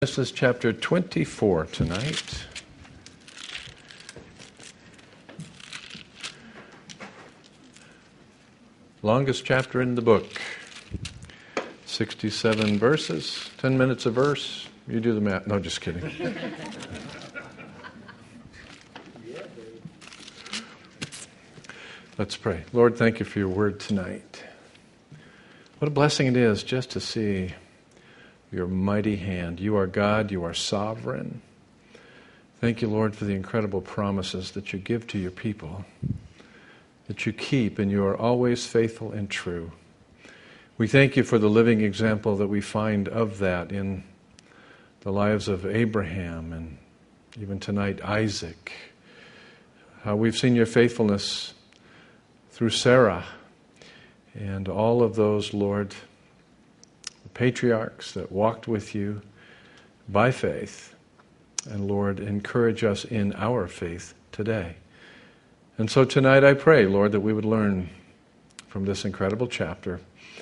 Genesis chapter 24 tonight. Longest chapter in the book. 67 verses, 10 minutes a verse. You do the math. No, just kidding. Let's pray. Lord, thank you for your word tonight. What a blessing it is just to see your mighty hand. You are God, you are sovereign. Thank you, Lord, for the incredible promises that you give to your people, that you keep, and you are always faithful and true. We thank you for the living example that we find of that in the lives of Abraham and even tonight Isaac. How we've seen your faithfulness through Sarah and all of those, Lord, the patriarchs that walked with you by faith. And Lord, encourage us in our faith today. And so tonight I pray, Lord, that we would learn from this incredible chapter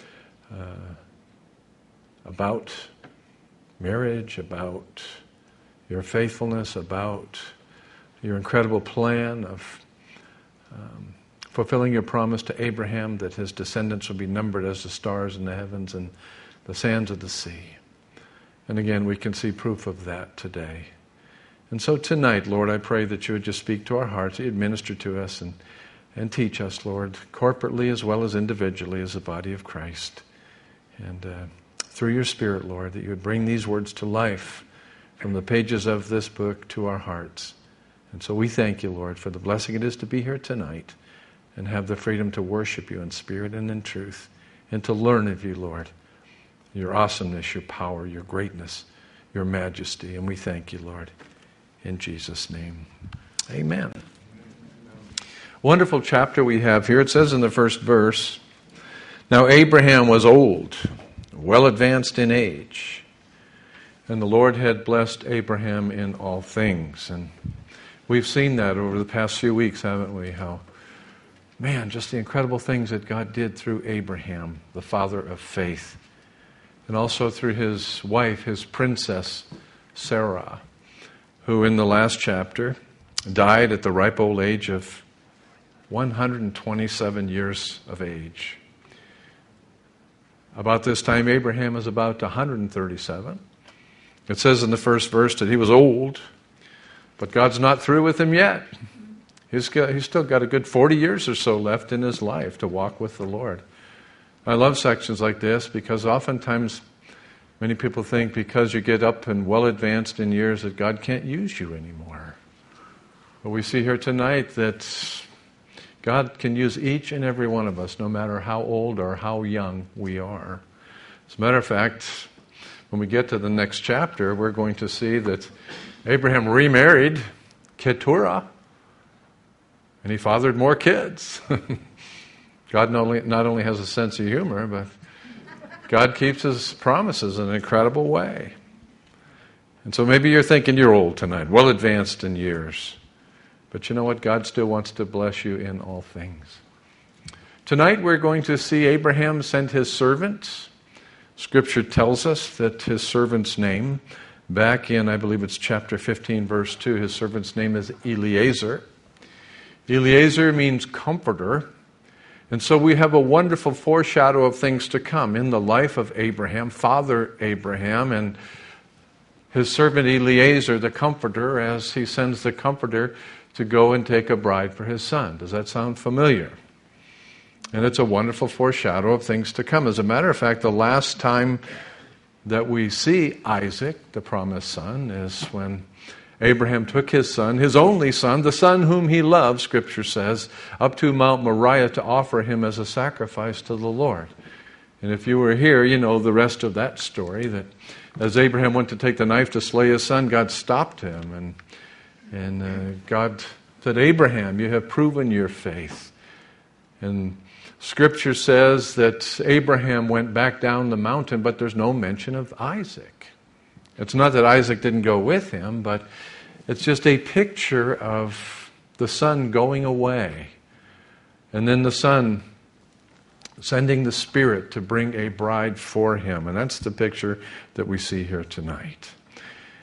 about marriage, about your faithfulness, about your incredible plan of fulfilling your promise to Abraham that his descendants will be numbered as the stars in the heavens and the sands of the sea. And again, we can see proof of that today. And so tonight, Lord, I pray that you would just speak to our hearts, administer to us, and teach us, Lord, corporately as well as individually as the body of Christ. And through your Spirit, Lord, that you would bring these words to life from the pages of this book to our hearts. And so we thank you, Lord, for the blessing it is to be here tonight and have the freedom to worship you in spirit and in truth, and to learn of you, Lord, your awesomeness, your power, your greatness, your majesty. And we thank you, Lord, in Jesus' name. Amen. Wonderful chapter we have here. It says in the first verse, "Now Abraham was old, well advanced in age, and the Lord had blessed Abraham in all things." And we've seen that over the past few weeks, haven't we? How, man, just the incredible things that God did through Abraham, the father of faith, and also through his wife, his princess, Sarah, who in the last chapter died at the ripe old age of 127 years of age. About this time, Abraham is about 137. It says in the first verse that he was old, but God's not through with him yet. He's still got a good 40 years or so left in his life to walk with the Lord. I love sections like this because oftentimes many people think because you get up and well advanced in years that God can't use you anymore. But we see here tonight that God can use each and every one of us, no matter how old or how young we are. As a matter of fact, when we get to the next chapter, we're going to see that Abraham remarried Keturah, and he fathered more kids. God not only has a sense of humor, but God keeps his promises in an incredible way. And so maybe you're thinking you're old tonight, well advanced in years. But you know what? God still wants to bless you in all things. Tonight we're going to see Abraham send his servant. Scripture tells us that his servant's name, back in, I believe it's chapter 15, verse 2, his servant's name is Eliezer. Eliezer means comforter. And so we have a wonderful foreshadow of things to come in the life of Abraham, Father Abraham, and his servant Eliezer, the comforter, as he sends the comforter to go and take a bride for his son. Does that sound familiar? And it's a wonderful foreshadow of things to come. As a matter of fact, the last time that we see Isaac, the promised son, is when Abraham took his son, his only son, the son whom he loved, Scripture says, up to Mount Moriah to offer him as a sacrifice to the Lord. And if you were here, you know the rest of that story, that as Abraham went to take the knife to slay his son, God stopped him. And God said, "Abraham, you have proven your faith." And Scripture says that Abraham went back down the mountain, but there's no mention of Isaac. It's not that Isaac didn't go with him, but it's just a picture of the son going away. And then the son sending the Spirit to bring a bride for him. And that's the picture that we see here tonight.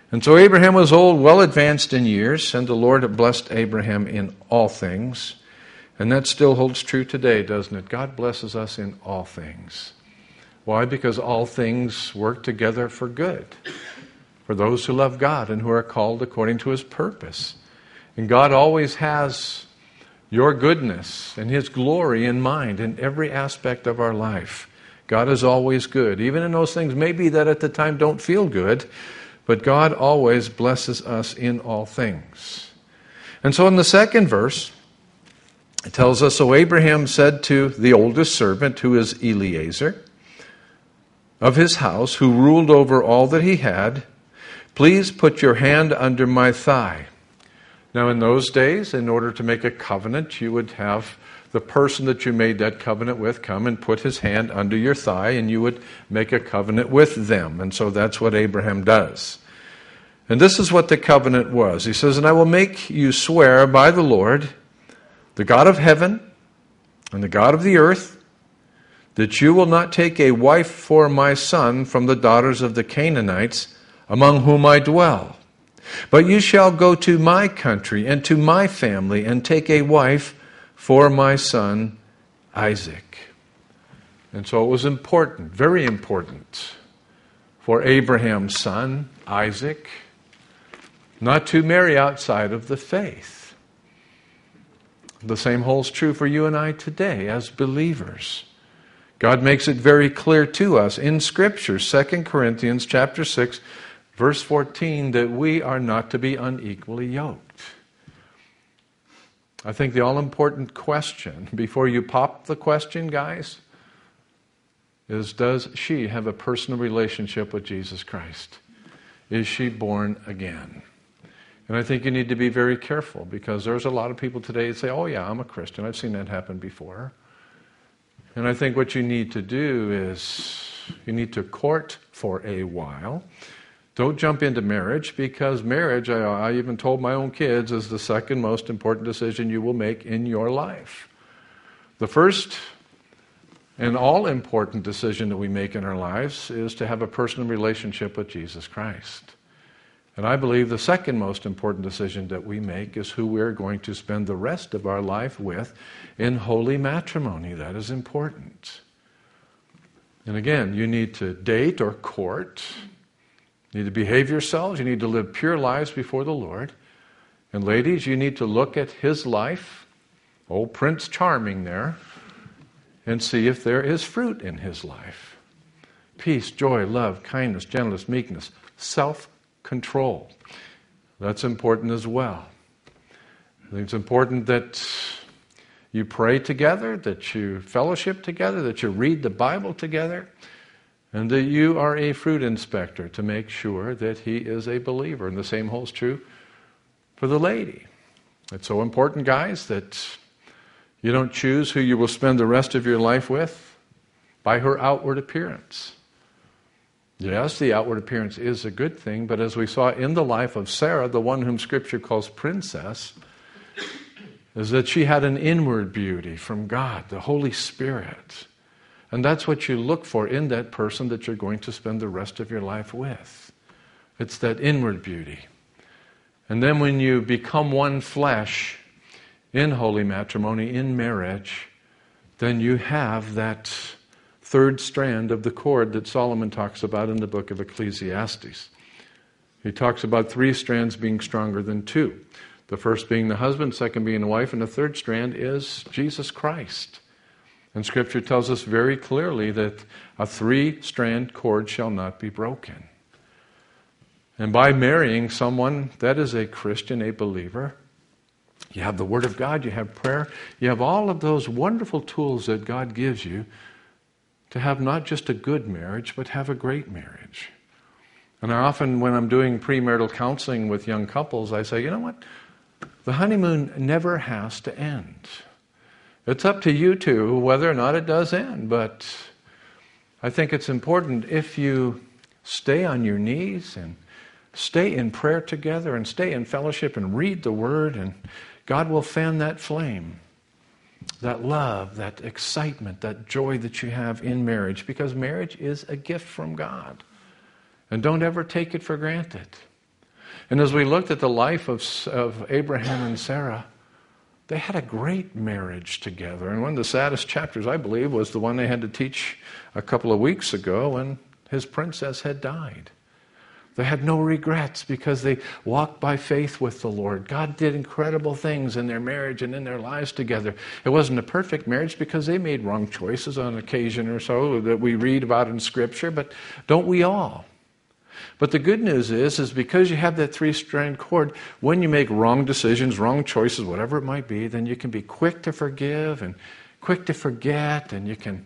And so Abraham was old, well advanced in years, and the Lord blessed Abraham in all things. And that still holds true today, doesn't it? God blesses us in all things. Why? Because all things work together for good, for those who love God and who are called according to His purpose. And God always has your goodness and His glory in mind in every aspect of our life. God is always good, even in those things maybe that at the time don't feel good, but God always blesses us in all things. And so in the second verse, it tells us, so Abraham said to the oldest servant, who is Eliezer, of his house, who ruled over all that he had, please put your hand under my thigh. Now in those days, in order to make a covenant, you would have the person that you made that covenant with come and put his hand under your thigh, and you would make a covenant with them. And so that's what Abraham does. And this is what the covenant was. He says, and I will make you swear by the Lord, the God of heaven and the God of the earth, that you will not take a wife for my son from the daughters of the Canaanites among whom I dwell. But you shall go to my country and to my family and take a wife for my son Isaac. And so it was important, very important, for Abraham's son Isaac not to marry outside of the faith. The same holds true for you and I today as believers. God makes it very clear to us in Scripture, 2 Corinthians chapter 6, verse 14, that we are not to be unequally yoked. I think the all-important question, before you pop the question, guys, is does she have a personal relationship with Jesus Christ? Is she born again? And I think you need to be very careful, because there's a lot of people today that say, oh yeah, I'm a Christian. I've seen that happen before. And I think what you need to do is you need to court for a while. Don't jump into marriage, because marriage, I even told my own kids, is the second most important decision you will make in your life. The first and all-important decision that we make in our lives is to have a personal relationship with Jesus Christ. And I believe the second most important decision that we make is who we're going to spend the rest of our life with in holy matrimony. That is important. And again, you need to date or court. You need to behave yourselves. You need to live pure lives before the Lord. And ladies, you need to look at his life, old Prince Charming there, and see if there is fruit in his life. Peace, joy, love, kindness, gentleness, meekness, self-control. That's important as well. I think it's important that you pray together, that you fellowship together, that you read the Bible together, and that you are a fruit inspector to make sure that he is a believer. And the same holds true for the lady. It's so important, guys, that you don't choose who you will spend the rest of your life with by her outward appearance. Yes, the outward appearance is a good thing, but as we saw in the life of Sarah, the one whom Scripture calls princess, is that she had an inward beauty from God, the Holy Spirit. And that's what you look for in that person that you're going to spend the rest of your life with. It's that inward beauty. And then when you become one flesh in holy matrimony, in marriage, then you have that third strand of the cord that Solomon talks about in the book of Ecclesiastes. He talks about 3 strands being stronger than 2. The first being the husband, second being the wife, and the third strand is Jesus Christ. And Scripture tells us very clearly that a 3-strand cord shall not be broken. And by marrying someone that is a Christian, a believer, you have the Word of God, you have prayer, you have all of those wonderful tools that God gives you to have not just a good marriage, but have a great marriage. And I often, when I'm doing premarital counseling with young couples, I say, you know what? The honeymoon never has to end. It's up to you two whether or not it does end, but I think it's important if you stay on your knees and stay in prayer together and stay in fellowship and read the Word, and God will fan that flame, that love, that excitement, that joy that you have in marriage, because marriage is a gift from God. And don't ever take it for granted. And as we looked at the life of Abraham and Sarah, they had a great marriage together. And one of the saddest chapters, I believe, was the one they had to teach a couple of weeks ago when his princess had died. They had no regrets because they walked by faith with the Lord. God did incredible things in their marriage and in their lives together. It wasn't a perfect marriage because they made wrong choices on occasion or so that we read about in Scripture, but don't we all? But the good news is because you have that three-strand cord, when you make wrong decisions, wrong choices, whatever it might be, then you can be quick to forgive and quick to forget, and you can,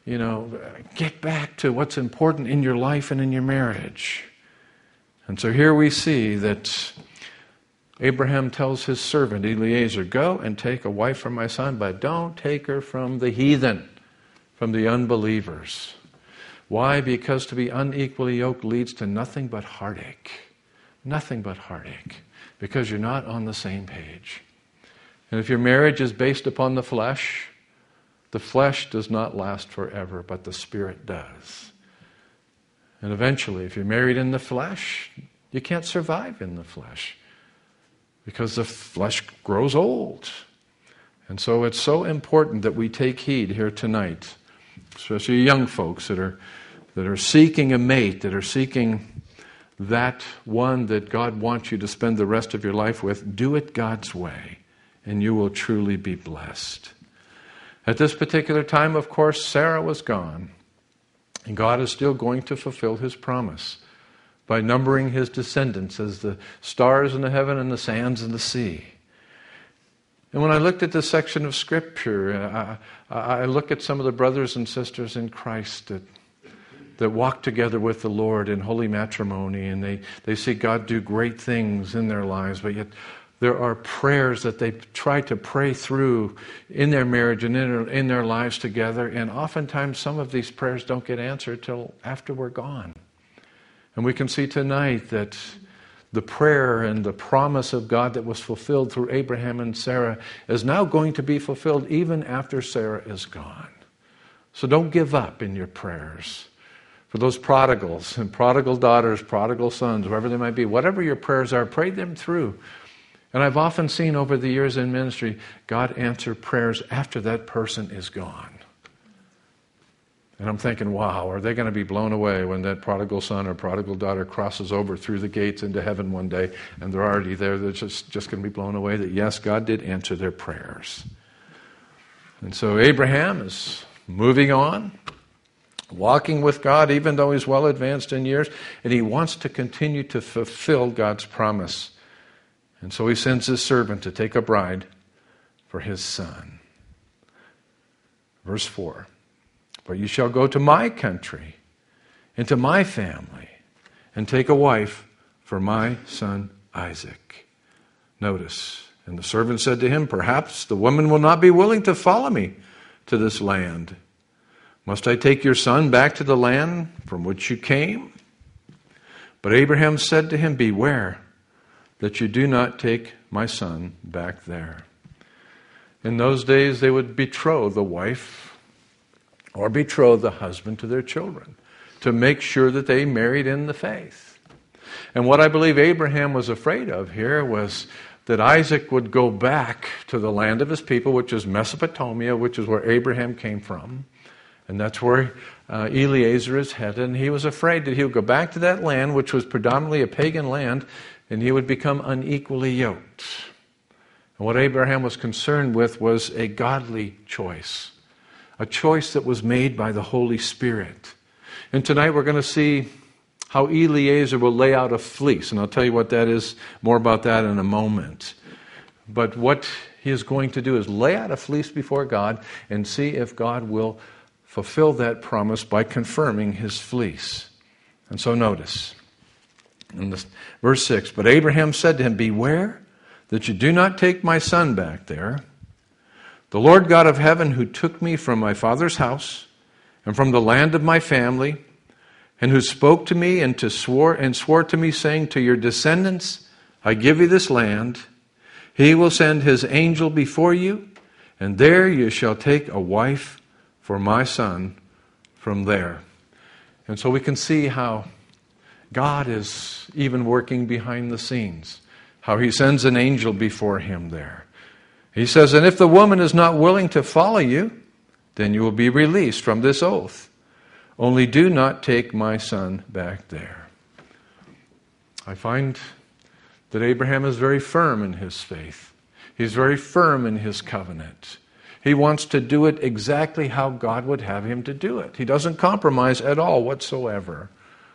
get back to what's important in your life and in your marriage. And so here we see that Abraham tells his servant Eliezer, go and take a wife for my son, but don't take her from the heathen, from the unbelievers. Why? Because to be unequally yoked leads to nothing but heartache. Nothing but heartache. Because you're not on the same page. And if your marriage is based upon the flesh does not last forever, but the Spirit does. And eventually, if you're married in the flesh, you can't survive in the flesh. Because the flesh grows old. And so it's so important that we take heed here tonight, especially young folks that are seeking a mate, that are seeking that one that God wants you to spend the rest of your life with. Do it God's way, and you will truly be blessed. At this particular time, of course, Sarah was gone, and God is still going to fulfill His promise by numbering His descendants as the stars in the heaven and the sands in the sea. And when I looked at this section of Scripture, I look at some of the brothers and sisters in Christ that walk together with the Lord in holy matrimony, and they see God do great things in their lives, but yet there are prayers that they try to pray through in their marriage and in their lives together, and oftentimes some of these prayers don't get answered till after we're gone. And we can see tonight that the prayer and the promise of God that was fulfilled through Abraham and Sarah is now going to be fulfilled even after Sarah is gone. So don't give up in your prayers. For those prodigals and prodigal daughters, prodigal sons, whoever they might be, whatever your prayers are, pray them through. And I've often seen over the years in ministry, God answer prayers after that person is gone. And I'm thinking, wow, are they going to be blown away when that prodigal son or prodigal daughter crosses over through the gates into heaven one day, and they're already there? They're just going to be blown away that, yes, God did answer their prayers. And so Abraham is moving on, walking with God, even though he's well advanced in years, and he wants to continue to fulfill God's promise. And so he sends his servant to take a bride for his son. Verse 4. But you shall go to my country and to my family and take a wife for my son Isaac. Notice, and the servant said to him, perhaps the woman will not be willing to follow me to this land. Must I take your son back to the land from which you came? But Abraham said to him, beware that you do not take my son back there. In those days they would betroth the wife or betroth the husband to their children to make sure that they married in the faith. And what I believe Abraham was afraid of here was that Isaac would go back to the land of his people, which is Mesopotamia, which is where Abraham came from. And that's where Eliezer is headed. And he was afraid that he would go back to that land, which was predominantly a pagan land, and he would become unequally yoked. And what Abraham was concerned with was a godly choice. A choice that was made by the Holy Spirit. And tonight we're going to see how Eliezer will lay out a fleece. And I'll tell you what that is, more about that in a moment. But what he is going to do is lay out a fleece before God and see if God will fulfill that promise by confirming his fleece. And so notice, in verse 6, but Abraham said to him, beware that you do not take my son back there. The Lord God of heaven, who took me from my father's house and from the land of my family, and who spoke to me and swore to me, saying, to your descendants I give you this land, he will send his angel before you, and there you shall take a wife for my son from there. And so we can see how God is even working behind the scenes, how he sends an angel before him there. He says, and if the woman is not willing to follow you, then you will be released from this oath. Only do not take my son back there. I find that Abraham is very firm in his faith. He's very firm in his covenant. He wants to do it exactly how God would have him to do it. He doesn't compromise at all whatsoever.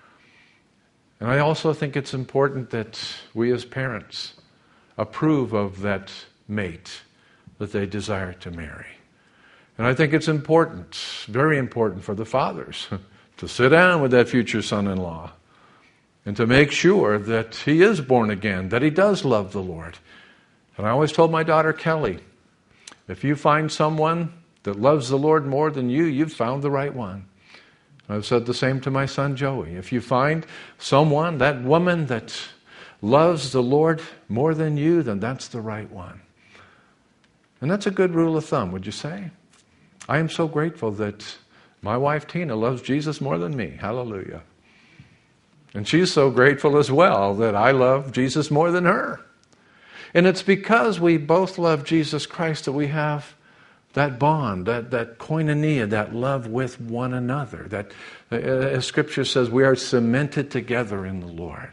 And I also think it's important that we as parents approve of that mate that they desire to marry. And I think it's important, very important for the fathers to sit down with that future son-in-law and to make sure that he is born again, that he does love the Lord. And I always told my daughter Kelly, if you find someone that loves the Lord more than you, you've found the right one. I've said the same to my son Joey. If you find someone, that woman that loves the Lord more than you, then that's the right one. And that's a good rule of thumb, would you say? I am so grateful that my wife Tina loves Jesus more than me. Hallelujah. And she's so grateful as well that I love Jesus more than her. And it's because we both love Jesus Christ that we have that bond, that koinonia, that love with one another. That, as Scripture says, we are cemented together in the Lord.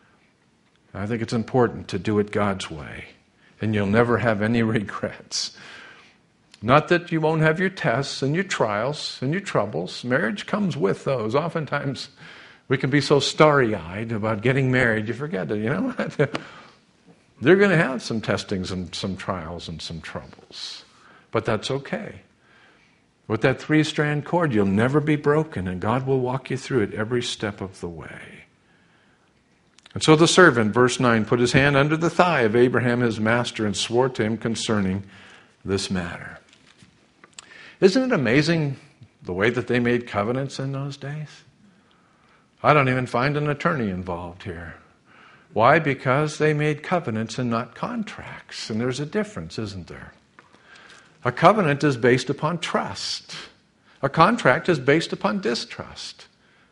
I think it's important to do it God's way. And you'll never have any regrets. Not that you won't have your tests and your trials and your troubles. Marriage comes with those. Oftentimes, we can be so starry-eyed about getting married, you forget it. You know what? They're going to have some testings and some trials and some troubles. But that's okay. With that 3-strand cord, you'll never be broken, and God will walk you through it every step of the way. And so the servant, verse 9, put his hand under the thigh of Abraham his master and swore to him concerning this matter. Isn't it amazing the way that they made covenants in those days? I don't even find an attorney involved here. Why? Because they made covenants and not contracts. And there's a difference, isn't there? A covenant is based upon trust. A contract is based upon distrust.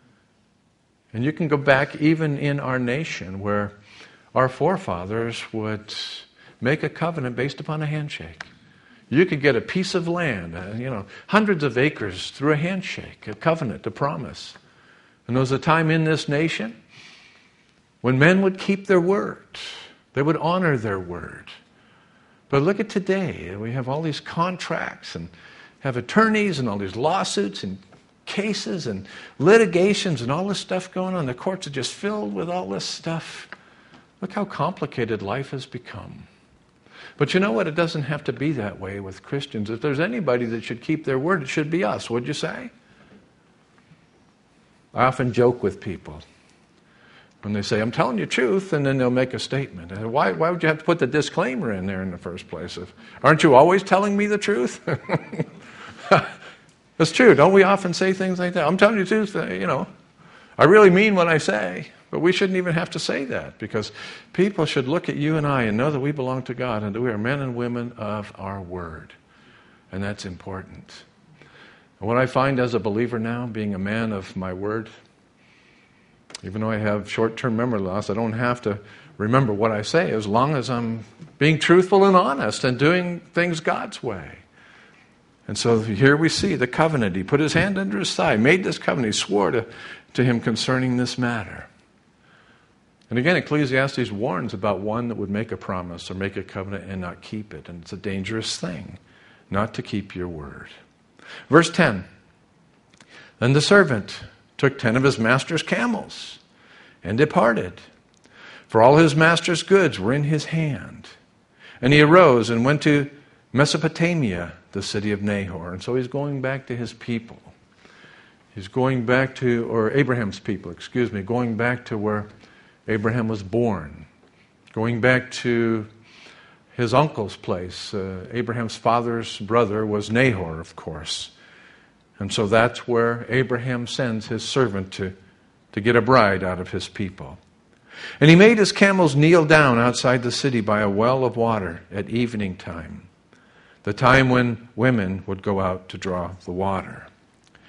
And you can go back even in our nation where our forefathers would make a covenant based upon a handshake. You could get a piece of land, hundreds of acres through a handshake, a covenant, a promise. And there was a time in this nation when men would keep their word. They would honor their word. But look at today. We have all these contracts and have attorneys and all these lawsuits and cases and litigations and all this stuff going on. The courts are just filled with all this stuff. Look how complicated life has become. But you know what? It doesn't have to be that way with Christians. If there's anybody that should keep their word, it should be us. Would you say? I often joke with people when they say, I'm telling you the truth, and then they'll make a statement. Why would you have to put the disclaimer in there in the first place? Aren't you always telling me the truth? It's true. Don't we often say things like that? I'm telling you the truth, I really mean what I say. But we shouldn't even have to say that, because people should look at you and I and know that we belong to God and that we are men and women of our word. And that's important. And what I find as a believer now, being a man of my word, even though I have short-term memory loss, I don't have to remember what I say as long as I'm being truthful and honest and doing things God's way. And so here we see the covenant. He put his hand under his thigh, made this covenant. He swore to him concerning this matter. And again, Ecclesiastes warns about one that would make a promise or make a covenant and not keep it. And it's a dangerous thing not to keep your word. Verse 10, then the servant took 10 of his master's camels and departed, for all his master's goods were in his hand. And he arose and went to Mesopotamia, the city of Nahor. And so he's going back to his people. He's going back to, or Abraham's people, going back to where Abraham was born. Going back to his uncle's place. Abraham's father's brother was Nahor, of course. And so that's where Abraham sends his servant to get a bride out of his people. And he made his camels kneel down outside the city by a well of water at evening time, the time when women would go out to draw the water.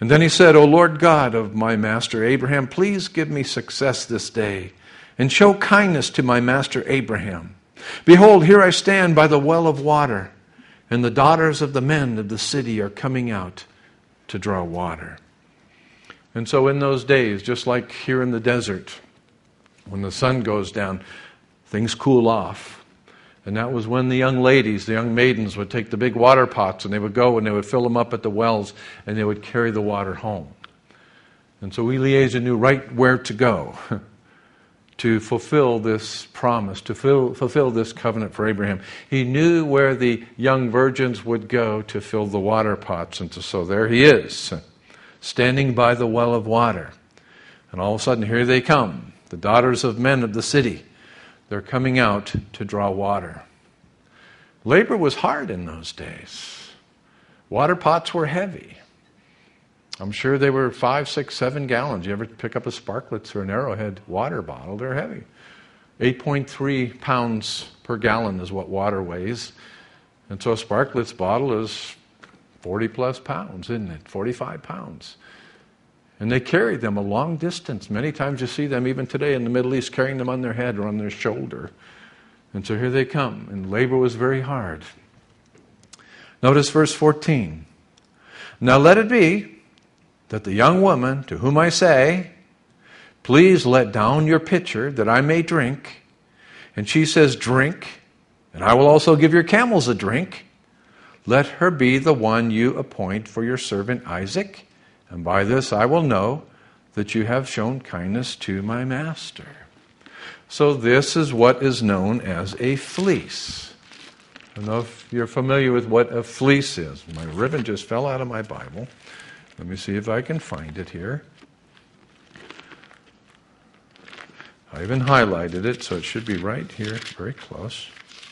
And then he said, O Lord God of my master Abraham, please give me success this day, and show kindness to my master Abraham. Behold, here I stand by the well of water, and the daughters of the men of the city are coming out to draw water. And so in those days, just like here in the desert, when the sun goes down, things cool off. And that was when the young ladies, the young maidens, would take the big water pots and they would go and they would fill them up at the wells and they would carry the water home. And so Eliezer knew right where to go to fulfill this promise, to fulfill this covenant for Abraham. He knew where the young virgins would go to fill the water pots. And so there he is, standing by the well of water. And all of a sudden, here they come, the daughters of men of the city. They're coming out to draw water. Labor was hard in those days. Water pots were heavy. I'm sure they were 5, 6, 7 gallons. You ever pick up a Sparkletts or an Arrowhead water bottle? They're heavy. 8.3 pounds per gallon is what water weighs. And so a Sparkletts bottle is 40 plus pounds, isn't it? 45 pounds. And they carried them a long distance. Many times you see them even today in the Middle East carrying them on their head or on their shoulder. And so here they come. And labor was very hard. Notice verse 14. Now let it be that the young woman to whom I say, please let down your pitcher that I may drink. And she says, drink, and I will also give your camels a drink. Let her be the one you appoint for your servant Isaac. And by this I will know that you have shown kindness to my master. So this is what is known as a fleece. I don't know if you're familiar with what a fleece is. My ribbon just fell out of my Bible. Let me see if I can find it here. I even highlighted it, so it should be right here, very close.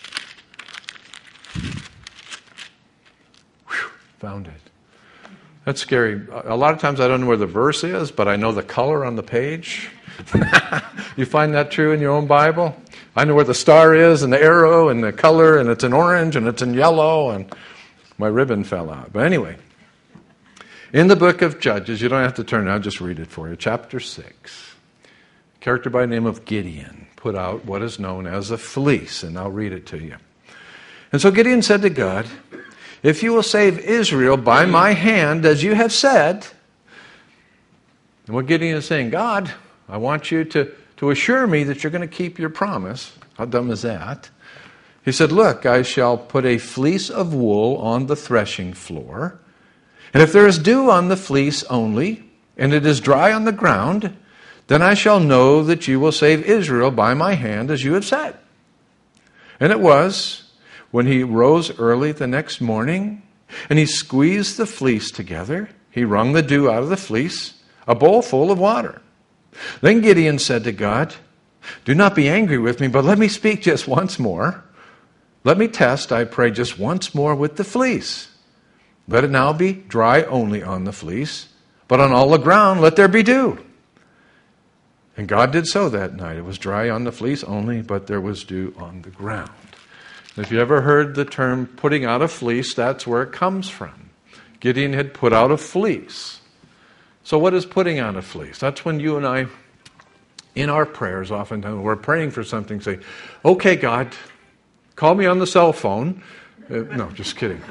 Whew, found it. That's scary. A lot of times I don't know where the verse is, but I know the color on the page. You find that true in your own Bible? I know where the star is and the arrow and the color, and it's in orange and it's in yellow, and my ribbon fell out. But anyway, in the book of Judges, you don't have to turn it, I'll just read it for you. Chapter 6, a character by the name of Gideon put out what is known as a fleece, and I'll read it to you. And so Gideon said to God, if you will save Israel by my hand, as you have said. And what Gideon is saying, God, I want you to assure me that you're going to keep your promise. How dumb is that? He said, look, I shall put a fleece of wool on the threshing floor. And if there is dew on the fleece only, and it is dry on the ground, then I shall know that you will save Israel by my hand, as you have said. And it was, when he rose early the next morning, and he squeezed the fleece together, he wrung the dew out of the fleece, a bowl full of water. Then Gideon said to God, do not be angry with me, but let me speak just once more. Let me test, I pray, just once more with the fleece. Let it now be dry only on the fleece, but on all the ground let there be dew. And God did so that night. It was dry on the fleece only, but there was dew on the ground. If you ever heard the term putting out a fleece, that's where it comes from. Gideon had put out a fleece. So what is putting out a fleece? That's when you and I, in our prayers, oftentimes we're praying for something, say, okay, God, call me on the cell phone. No, just kidding.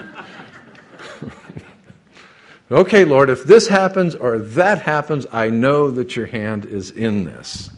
Okay, Lord, if this happens or that happens, I know that your hand is in this.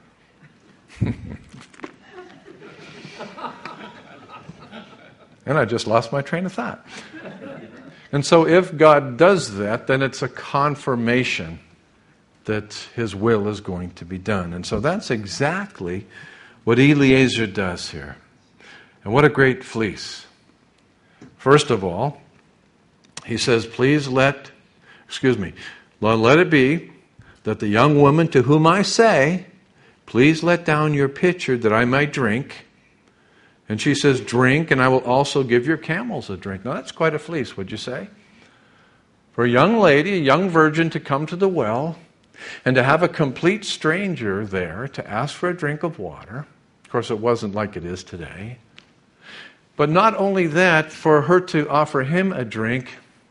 And I just lost my train of thought. And so if God does that, then it's a confirmation that his will is going to be done. And so that's exactly what Eliezer does here. And what a great fleece. First of all, he says, let it be that the young woman to whom I say, please let down your pitcher that I might drink. And she says, drink, and I will also give your camels a drink. Now, that's quite a fleece, would you say? For a young lady, a young virgin, to come to the well and to have a complete stranger there to ask for a drink of water. Of course, it wasn't like it is today. But not only that, for her to offer him a drink,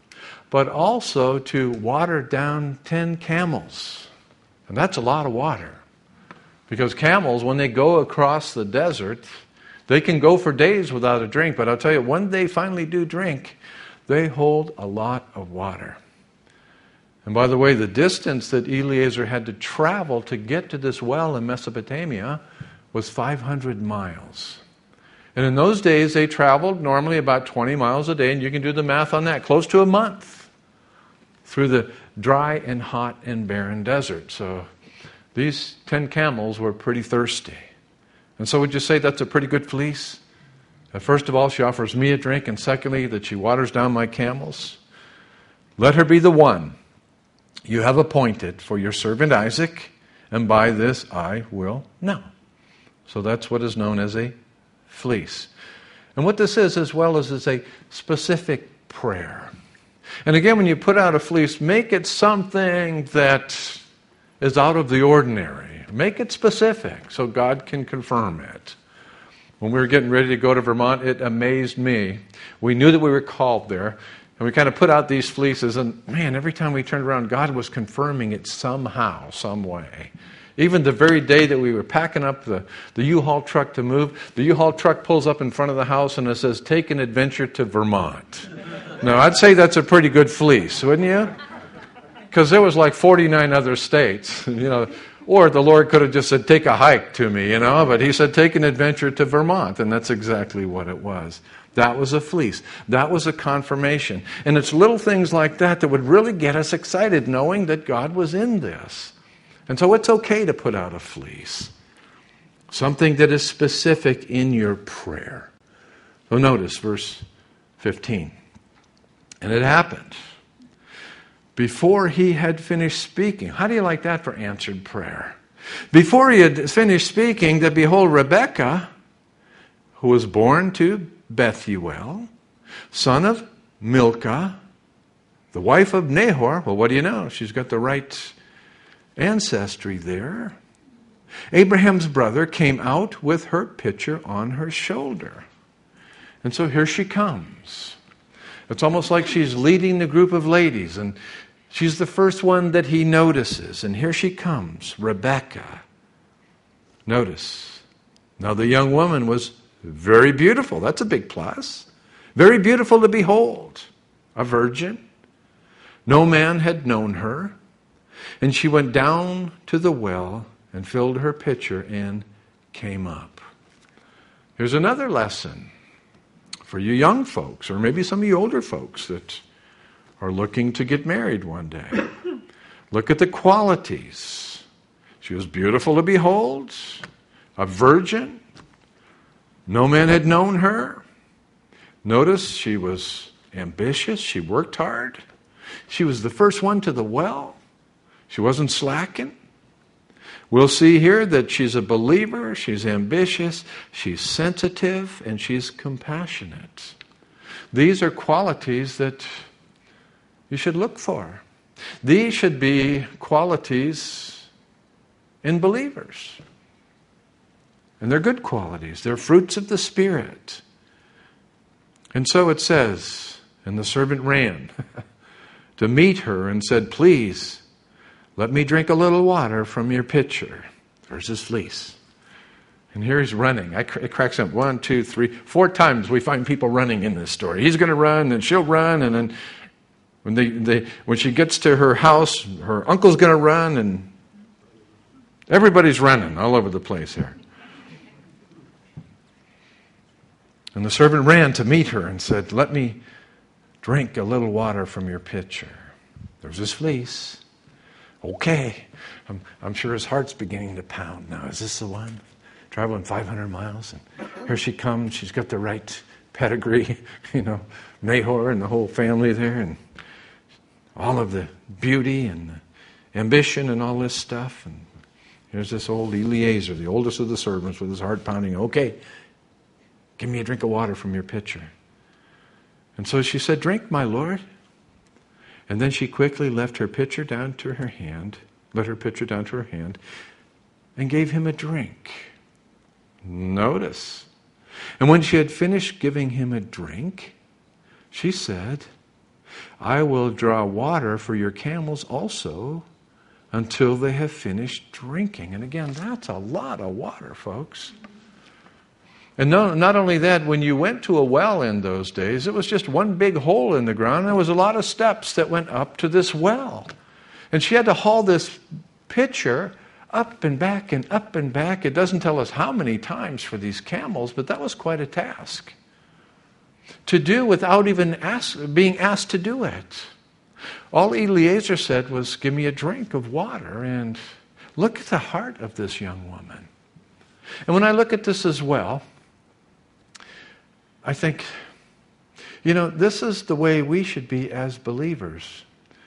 but also to water down 10 camels. And that's a lot of water. Because camels, when they go across the desert, they can go for days without a drink. But I'll tell you, when they finally do drink, they hold a lot of water. And by the way, the distance that Eliezer had to travel to get to this well in Mesopotamia was 500 miles. And in those days, they traveled normally about 20 miles a day, and you can do the math on that, close to a month, through the dry and hot and barren desert. So these 10 camels were pretty thirsty. And so would you say that's a pretty good fleece? First of all, she offers me a drink, and secondly, that she waters down my camels. Let her be the one you have appointed for your servant Isaac, and by this I will know. So that's what is known as a fleece. And what this is, as well as a specific prayer. And again, when you put out a fleece, make it something that is out of the ordinary. Make it specific so God can confirm it. When we were getting ready to go to Vermont, it amazed me. We knew that we were called there, and we kind of put out these fleeces, and man, every time we turned around, God was confirming it somehow, some way. Even the very day that we were packing up the U-Haul truck to move, the U-Haul truck pulls up in front of the house and it says, "Take an adventure to Vermont." Now, I'd say that's a pretty good fleece, wouldn't you? Because there was like 49 other states, or the Lord could have just said, "Take a hike to me," but He said, "Take an adventure to Vermont," and that's exactly what it was. That was a fleece. That was a confirmation. And it's little things like that that would really get us excited, knowing that God was in this. And so it's okay to put out a fleece. Something that is specific in your prayer. So notice verse 15. And it happened before he had finished speaking. How do you like that for answered prayer? Before he had finished speaking, that behold, Rebekah, who was born to Bethuel, son of Milcah, the wife of Nahor. Well, what do you know? She's got the right ancestry there. Abraham's brother came out with her pitcher on her shoulder. And so here she comes. It's almost like she's leading the group of ladies, and she's the first one that he notices. And here she comes, Rebekah. Notice. Now the young woman was very beautiful. That's a big plus. Very beautiful to behold. A virgin. No man had known her. And she went down to the well and filled her pitcher and came up. Here's another lesson for you young folks, or maybe some of you older folks that are looking to get married one day. Look at the qualities. She was beautiful to behold, a virgin. No man had known her. Notice she was ambitious. She worked hard. She was the first one to the well. She wasn't slacking. We'll see here that she's a believer, she's ambitious, she's sensitive, and she's compassionate. These are qualities that you should look for. These should be qualities in believers. And they're good qualities. They're fruits of the Spirit. And so it says, and the servant ran to meet her and said, "Please, let me drink a little water from your pitcher." There's his fleece. And here he's running. It cracks up. 1, 2, 3, 4 times we find people running in this story. He's going to run, and she'll run, and then when she gets to her house, her uncle's going to run, and everybody's running all over the place here. And the servant ran to meet her and said, "Let me drink a little water from your pitcher." There's his fleece. Okay. I'm sure his heart's beginning to pound now. Is this the one? Traveling 500 miles. And here she comes. She's got the right pedigree. Nahor and the whole family there. And all of the beauty and the ambition and all this stuff. And here's this old Eliezer, the oldest of the servants, with his heart pounding. "Okay, give me a drink of water from your pitcher." And so she said, "Drink, my lord." And then she quickly left her pitcher down to her hand, and gave him a drink. Notice. And when she had finished giving him a drink, she said, I will draw water for your camels also until they have finished drinking. And again, that's a lot of water, folks. And not only that, when you went to a well in those days, it was just one big hole in the ground. There was a lot of steps that went up to this well. And she had to haul this pitcher up and back and up and back. It doesn't tell us how many times for these camels, but that was quite a task to do without even being asked to do it. All Eliezer said was, give me a drink of water. And look at the heart of this young woman. And when I look at this as well, I think, this is the way we should be as believers.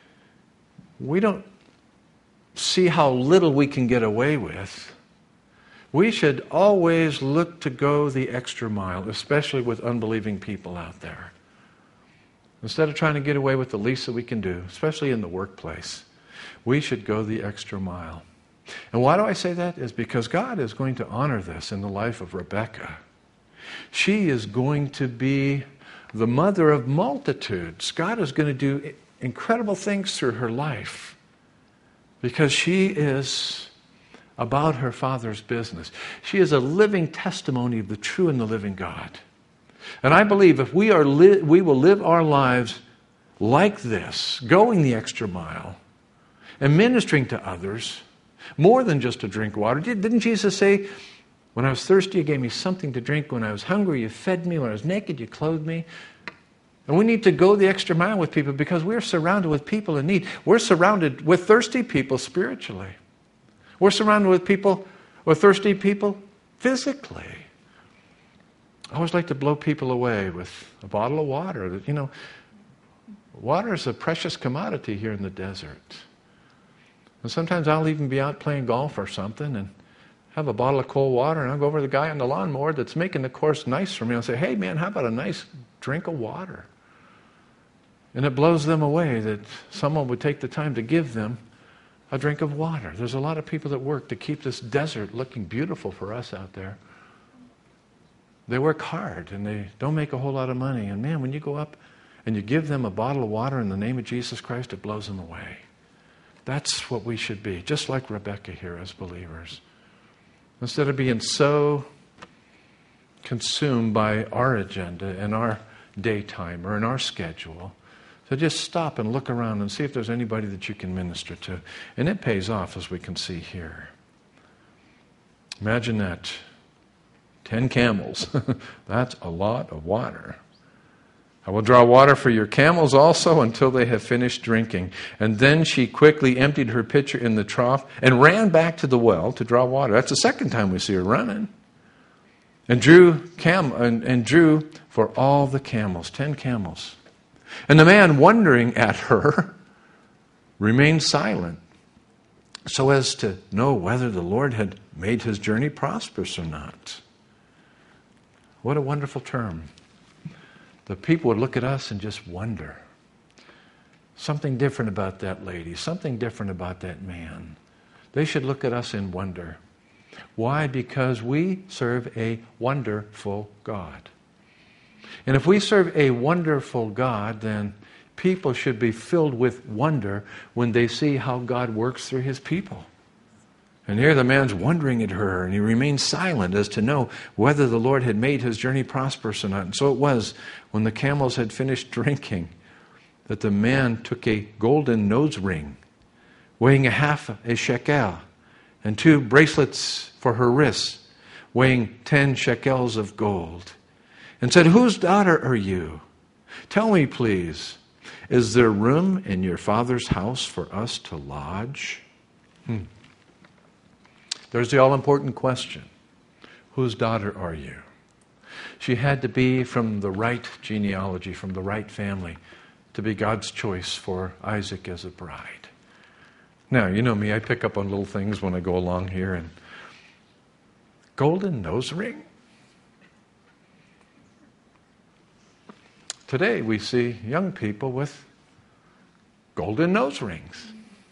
We don't see how little we can get away with. We should always look to go the extra mile, especially with unbelieving people out there. Instead of trying to get away with the least that we can do, especially in the workplace, we should go the extra mile. And why do I say that? Is because God is going to honor this in the life of Rebekah. She is going to be the mother of multitudes. God is going to do incredible things through her life because she is about her Father's business. She is a living testimony of the true and the living God. And I believe if we will live our lives like this, going the extra mile and ministering to others, more than just to drink water. Didn't Jesus say, when I was thirsty, you gave me something to drink. When I was hungry, you fed me. When I was naked, you clothed me. And we need to go the extra mile with people because we're surrounded with people in need. We're surrounded with thirsty people spiritually. We're surrounded with people, with thirsty people physically. I always like to blow people away with a bottle of water. Water is a precious commodity here in the desert. And sometimes I'll even be out playing golf or something and have a bottle of cold water, and I'll go over to the guy on the lawnmower that's making the course nice for me. I'll say, hey man, how about a nice drink of water? And it blows them away that someone would take the time to give them a drink of water. There's a lot of people that work to keep this desert looking beautiful for us out there. They work hard and they don't make a whole lot of money. And man, when you go up and you give them a bottle of water in the name of Jesus Christ, it blows them away. That's what we should be, just like Rebekah here as believers. Instead of being so consumed by our agenda and our daytime or in our schedule, to just stop and look around and see if there's anybody that you can minister to. And it pays off, as we can see here. Imagine that. 10 camels. That's a lot of water. I will draw water for your camels also until they have finished drinking. And then she quickly emptied her pitcher in the trough and ran back to the well to draw water. That's the second time we see her running. And drew for all the camels, 10 camels. And the man, wondering at her, remained silent so as to know whether the Lord had made his journey prosperous or not. What a wonderful term. The people would look at us and just wonder. Something different about that lady, something different about that man. They should look at us and wonder. Why? Because we serve a wonderful God. And if we serve a wonderful God, then people should be filled with wonder when they see how God works through his people. And here the man's wondering at her, and he remained silent as to know whether the Lord had made his journey prosperous or not. And so it was, when the camels had finished drinking, that the man took a golden nose ring, weighing a shekel, and 2 bracelets for her wrists, weighing 10 shekels of gold, and said, whose daughter are you? Tell me, please, is there room in your father's house for us to lodge? There's the all-important question. Whose daughter are you? She had to be from the right genealogy, from the right family, to be God's choice for Isaac as a bride. Now, you know me, I pick up on little things when I go along here. And golden nose ring? Today we see young people with golden nose rings.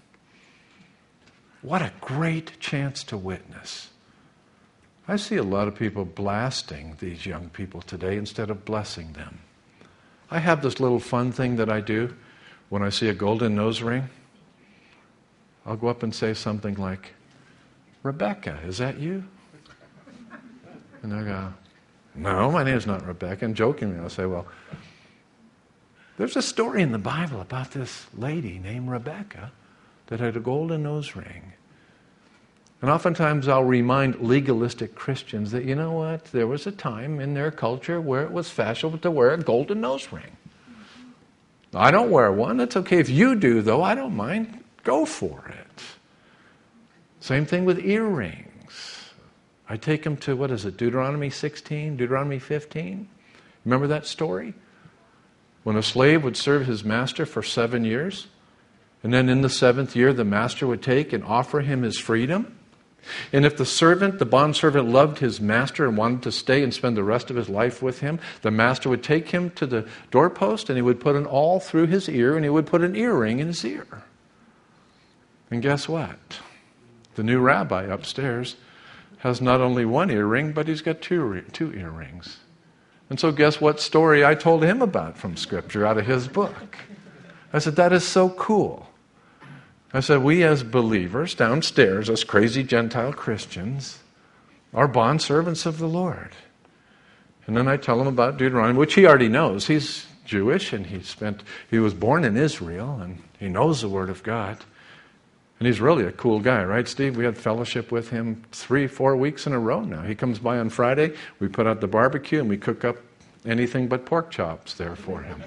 What a great chance to witness. I see a lot of people blasting these young people today instead of blessing them. I have this little fun thing that I do when I see a golden nose ring. I'll go up and say something like, Rebecca, is that you? And they'll go, no, my name's not Rebecca. And jokingly I'll say, well, there's a story in the Bible about this lady named Rebecca that had a golden nose ring. And oftentimes I'll remind legalistic Christians that, you know what, there was a time in their culture where it was fashionable to wear a golden nose ring. I don't wear one. It's okay if you do, though. I don't mind. Go for it. Same thing with earrings. I take them to, Deuteronomy 16, Deuteronomy 15? Remember that story? When a slave would serve his master for 7 years, and then in the 7th year the master would take and offer him his freedom. And if the bondservant loved his master and wanted to stay and spend the rest of his life with him, the master would take him to the doorpost and he would put an awl through his ear and he would put an earring in his ear. And guess what? The new rabbi upstairs has not only one earring, but he's got two earrings. And so guess what story I told him about from Scripture out of his book? I said, that is so cool. I said, we as believers downstairs, as crazy Gentile Christians, are bondservants of the Lord. And then I tell him about Deuteronomy, which he already knows. He's Jewish and he was born in Israel and he knows the Word of God. And he's really a cool guy, right, Steve? We had fellowship with him 3-4 weeks in a row now. He comes by on Friday, we put out the barbecue, and we cook up anything but pork chops there for him.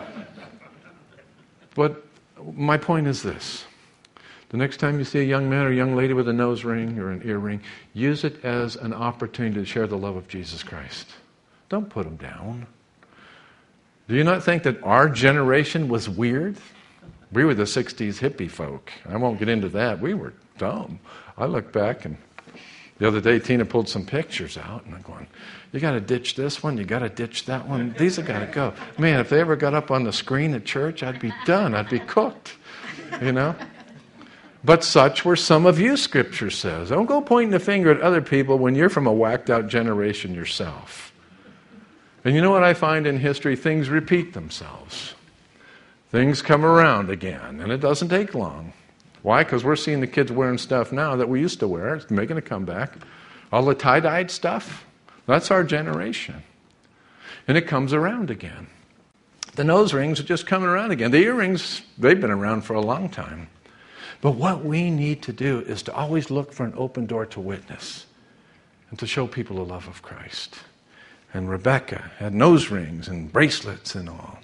But my point is this. The next time you see a young man or young lady with a nose ring or an earring, use it as an opportunity to share the love of Jesus Christ. Don't put them down. Do you not think that our generation was weird? We were the 60s hippie folk. I won't get into that. We were dumb. I look back, and the other day Tina pulled some pictures out, and I'm going, you got to ditch this one, you got to ditch that one. These have got to go. Man, if they ever got up on the screen at church, I'd be done. I'd be cooked, you know. But such were some of you, Scripture says. Don't go pointing the finger at other people when you're from a whacked-out generation yourself. And you know what I find in history? Things repeat themselves. Things come around again, and it doesn't take long. Why? Because we're seeing the kids wearing stuff now that we used to wear. It's making a comeback. All the tie-dyed stuff, that's our generation. And it comes around again. The nose rings are just coming around again. The earrings, they've been around for a long time. But what we need to do is to always look for an open door to witness and to show people the love of Christ. And Rebecca had nose rings and bracelets and all.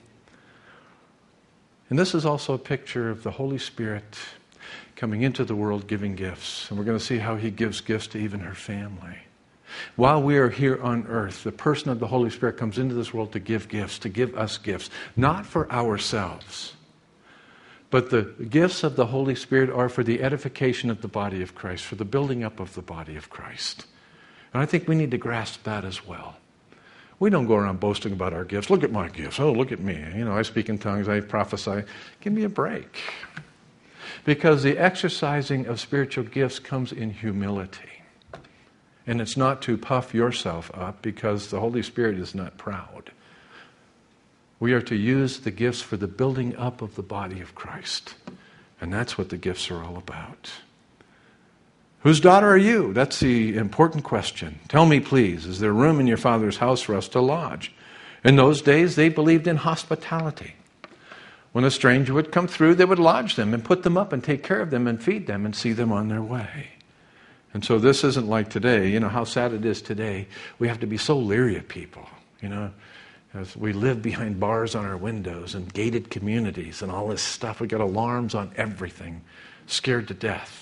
And this is also a picture of the Holy Spirit coming into the world giving gifts. And we're going to see how he gives gifts to even her family. While we are here on earth, the person of the Holy Spirit comes into this world to give gifts, to give us gifts, not for ourselves. But the gifts of the Holy Spirit are for the edification of the body of Christ, for the building up of the body of Christ. And I think we need to grasp that as well. We don't go around boasting about our gifts. Look at my gifts. Oh, look at me. You know, I speak in tongues. I prophesy. Give me a break. Because the exercising of spiritual gifts comes in humility. And it's not to puff yourself up because the Holy Spirit is not proud. We are to use the gifts for the building up of the body of Christ. And that's what the gifts are all about. Whose daughter are you? That's the important question. Tell me, please, is there room in your Father's house for us to lodge? In those days, they believed in hospitality. When a stranger would come through, they would lodge them and put them up and take care of them and feed them and see them on their way. And so this isn't like today. You know how sad it is today. We have to be so leery of people, you know. As we live behind bars on our windows and gated communities and all this stuff. We got alarms on everything. Scared to death.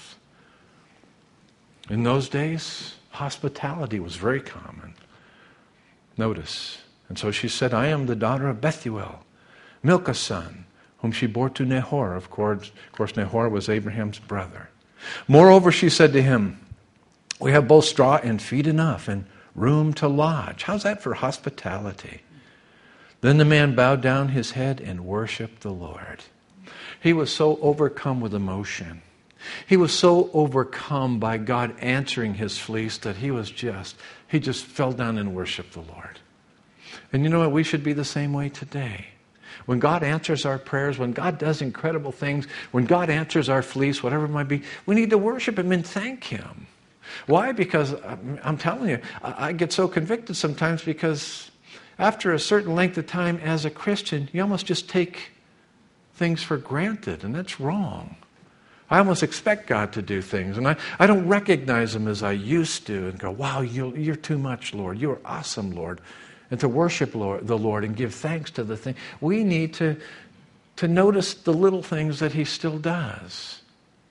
In those days, hospitality was very common. Notice. And so she said, I am the daughter of Bethuel, Milcah's son, whom she bore to Nahor. Of course, Nahor was Abraham's brother. Moreover, she said to him, we have both straw and feed enough and room to lodge. How's that for hospitality? Then the man bowed down his head and worshiped the Lord. He was so overcome with emotion. He was so overcome by God answering his fleece that he just fell down and worshiped the Lord. And you know what? We should be the same way today. When God answers our prayers, when God does incredible things, when God answers our fleece, whatever it might be, we need to worship Him and thank Him. Why? Because I'm telling you, I get so convicted sometimes because after a certain length of time as a Christian, you almost just take things for granted, and that's wrong. I almost expect God to do things, and I don't recognize Him as I used to and go, wow, you're too much, Lord. You're awesome, Lord. And to worship the Lord and give thanks to the thing. We need to notice the little things that He still does.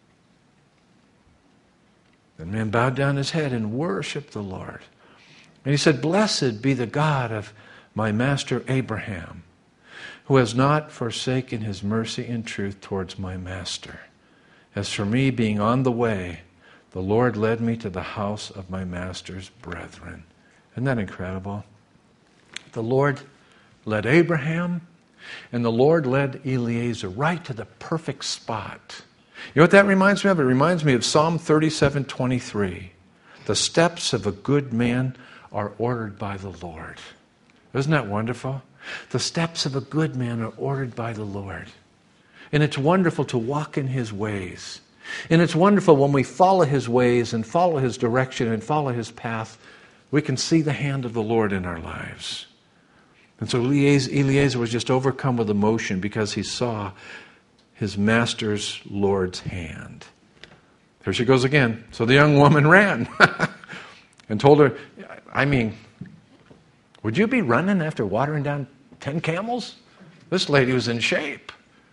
The man bowed down his head and worshiped the Lord. And he said, blessed be the God of my master Abraham, who has not forsaken His mercy and truth towards my master. As for me being on the way, the Lord led me to the house of my master's brethren. Isn't that incredible? The Lord led Abraham, and the Lord led Eliezer right to the perfect spot. You know what that reminds me of? It reminds me of Psalm 37:23. The steps of a good man are ordered by the Lord. Isn't that wonderful? The steps of a good man are ordered by the Lord. And it's wonderful to walk in His ways. And it's wonderful when we follow His ways and follow His direction and follow His path, we can see the hand of the Lord in our lives. And so Eliezer was just overcome with emotion because he saw his master's Lord's hand. Here she goes again. So the young woman ran and told her, I mean, would you be running after watering down 10 camels? This lady was in shape.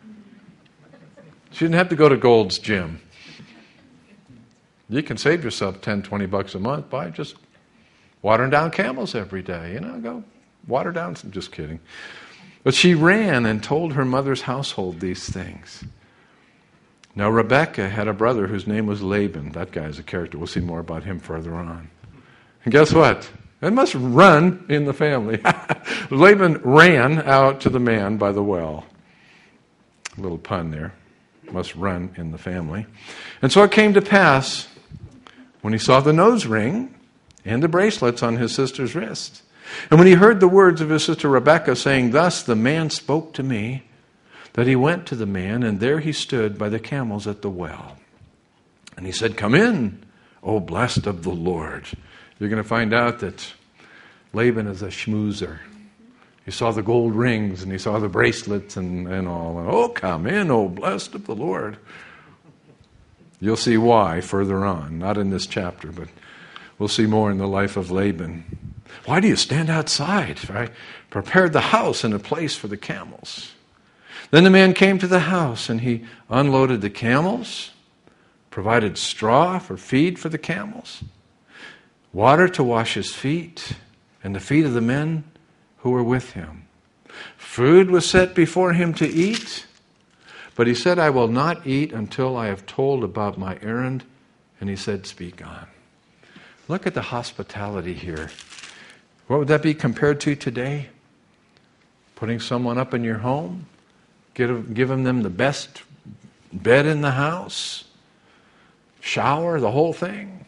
She didn't have to go to Gold's Gym. You can save yourself $10-20 a month by just watering down camels every day. Go water down. I'm just kidding. But she ran and told her mother's household these things. Now Rebekah had a brother whose name was Laban. That guy is a character. We'll see more about him further on. And guess what? It must run in the family. Laban ran out to the man by the well. A little pun there. Must run in the family. And so it came to pass, when he saw the nose ring and the bracelets on his sister's wrist, and when he heard the words of his sister Rebekah saying, thus the man spoke to me, that he went to the man, and there he stood by the camels at the well. And he said, come in, O blessed of the Lord. You're going to find out that Laban is a schmoozer. He saw the gold rings, and he saw the bracelets and all. And, oh, come in, O blessed of the Lord. You'll see why further on. Not in this chapter, but we'll see more in the life of Laban. Why do you stand outside? I prepared the house and a place for the camels. Then the man came to the house, and he unloaded the camels, provided straw for feed for the camels, water to wash his feet, and the feet of the men who were with him. Food was set before him to eat, but he said, I will not eat until I have told about my errand. And he said, speak on. Look at the hospitality here. What would that be compared to today? Putting someone up in your home, giving them the best bed in the house, shower, the whole thing.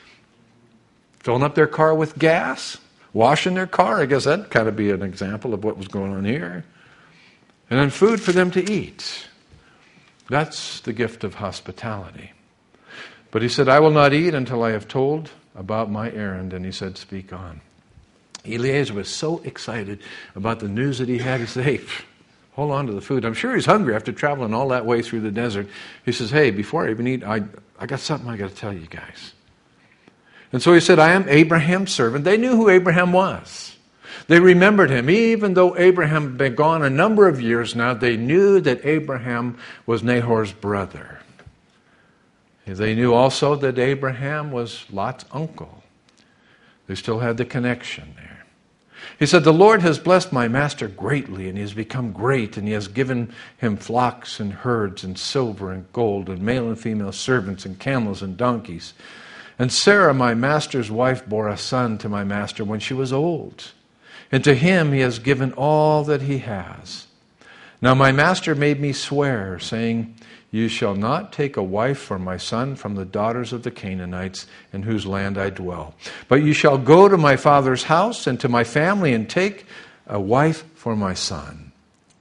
Filling up their car with gas, washing their car. I guess that'd kind of be an example of what was going on here. And then food for them to eat. That's the gift of hospitality. But he said, I will not eat until I have told about my errand. And he said, speak on. Eliezer was so excited about the news that he had. He said, hey, hold on to the food. I'm sure he's hungry after traveling all that way through the desert. He says, hey, before I even eat, I got something I got to tell you guys. And so he said, I am Abraham's servant. They knew who Abraham was. They remembered him. Even though Abraham had been gone a number of years now, they knew that Abraham was Nahor's brother. They knew also that Abraham was Lot's uncle. They still had the connection there. He said, the Lord has blessed my master greatly, and he has become great, and he has given him flocks and herds and silver and gold and male and female servants and camels and donkeys. And Sarah, my master's wife, bore a son to my master when she was old. And to him he has given all that he has. Now my master made me swear, saying, you shall not take a wife for my son from the daughters of the Canaanites in whose land I dwell. But you shall go to my father's house and to my family and take a wife for my son.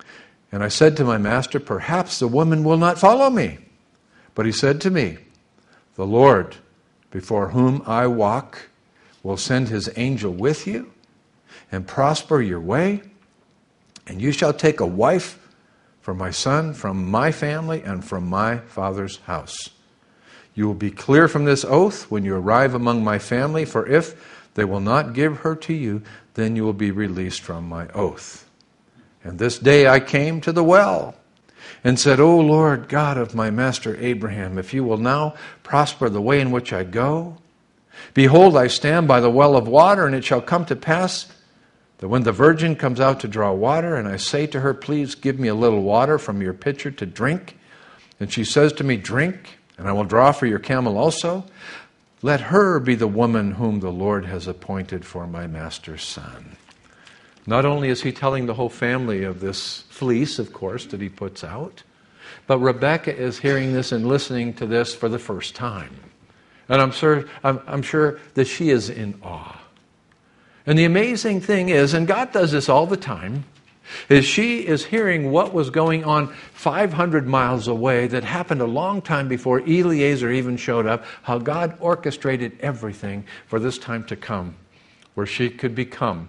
And I said to my master, perhaps the woman will not follow me. But he said to me, the Lord, before whom I walk, will send his angel with you and prosper your way. And you shall take a wife for my son from my family and from my father's house. You will be clear from this oath when you arrive among my family, for if they will not give her to you, then you will be released from my oath. And this day I came to the well and said, O Lord God of my master Abraham, if you will now prosper the way in which I go, behold, I stand by the well of water, and it shall come to pass that when the virgin comes out to draw water, and I say to her, please give me a little water from your pitcher to drink, and she says to me, drink, and I will draw for your camel also, let her be the woman whom the Lord has appointed for my master's son. Not only is he telling the whole family of this fleece, of course, that he puts out, but Rebekah is hearing this and listening to this for the first time. And I'm sure that she is in awe. And the amazing thing is, and God does this all the time, is she is hearing what was going on 500 miles away that happened a long time before Eliezer even showed up, how God orchestrated everything for this time to come, where she could become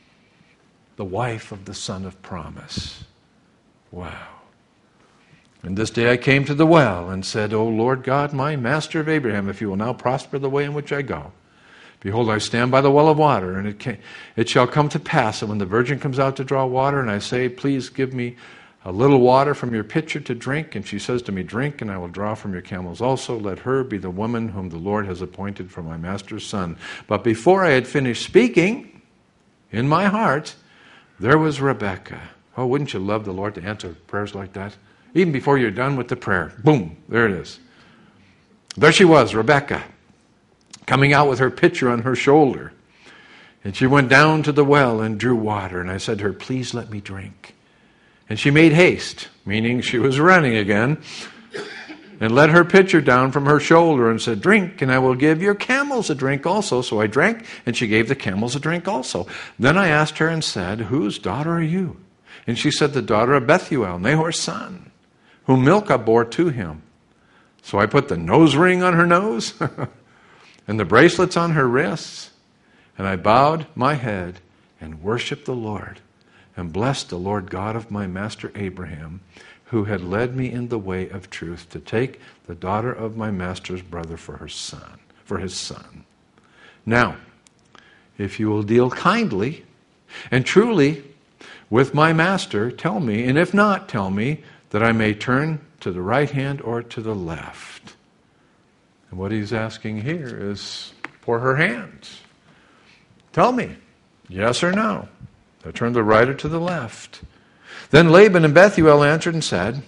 the wife of the son of promise. Wow. And this day I came to the well and said, O Lord God, my master of Abraham, if you will now prosper the way in which I go, behold, I stand by the well of water, and it shall come to pass that when the virgin comes out to draw water, and I say, please give me a little water from your pitcher to drink, and she says to me, drink, and I will draw from your camels also. Let her be the woman whom the Lord has appointed for my master's son. But before I had finished speaking, in my heart, there was Rebekah. Oh, wouldn't you love the Lord to answer prayers like that? Even before you're done with the prayer, boom, there it is. There she was, Rebekah, coming out with her pitcher on her shoulder. And she went down to the well and drew water. And I said to her, please let me drink. And she made haste, meaning she was running again, and let her pitcher down from her shoulder and said, drink, and I will give your camels a drink also. So I drank, and she gave the camels a drink also. Then I asked her and said, whose daughter are you? And she said, the daughter of Bethuel, Nahor's son, whom Milcah bore to him. So I put the nose ring on her nose and the bracelets on her wrists, and I bowed my head and worshiped the Lord and blessed the Lord God of my master Abraham, who had led me in the way of truth to take the daughter of my master's brother for his son. Now, if you will deal kindly and truly with my master, tell me, and if not, tell me, that I may turn to the right hand or to the left. And what he's asking here is for her hands. Tell me, yes or no. I turn to the right or to the left. Then Laban and Bethuel answered and said,